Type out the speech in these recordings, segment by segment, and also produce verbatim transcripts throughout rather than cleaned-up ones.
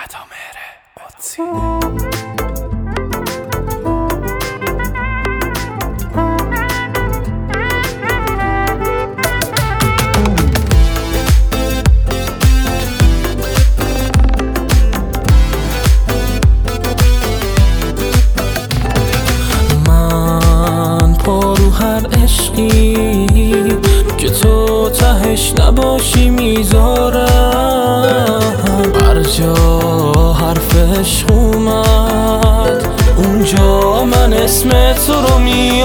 ندامهره قدسی. هر عشقی که تو تهش نباشی میذارم، هر جا حرف عشق اومد اونجا من اسم تو رو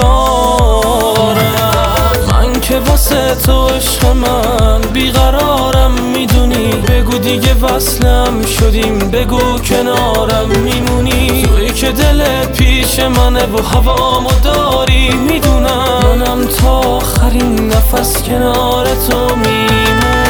میارم. من که واسه تو عشق من بیقرارم میدونی، بگو دیگه وصلم شدیم، بگو کنارم میمونی. توی که دل پیش منه و هوامو داری میدونم، منم تا آخرین نفس کنار تو میمونم.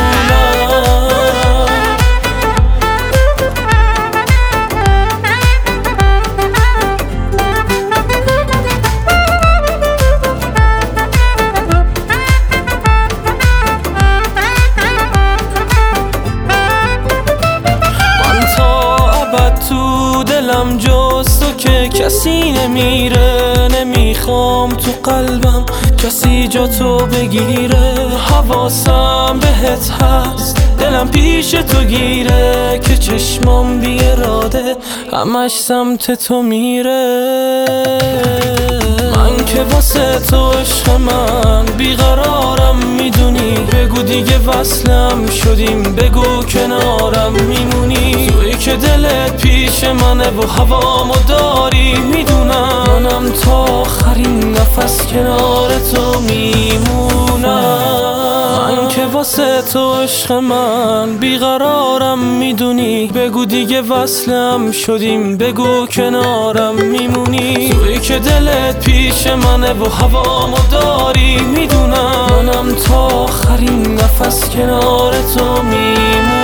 دلم جز تو که کسی نمیره، نمیخوام تو قلبم کسی جا تو بگیره. حواسم بهت هست، دلم پیش تو گیره، که چشمام بی اراده همش سمت تو میره. من که واسه تو عشق من بیقرارم میدونی، بگو دیگه وصلم شدیم، بگو کنارم میمونی. توی که دلت پیش منه و هوامو داری میدونم، منم تا آخرین نفس کنار تو میمونم. من که واسه تو عشق من بیقرارم میدونی، بگو دیگه وصلم شدیم، بگو کنارم میمونی. توی که دلت پیش منه و هوامو داری میدونم، منم تا آخرین نفس کنار تو میمونم.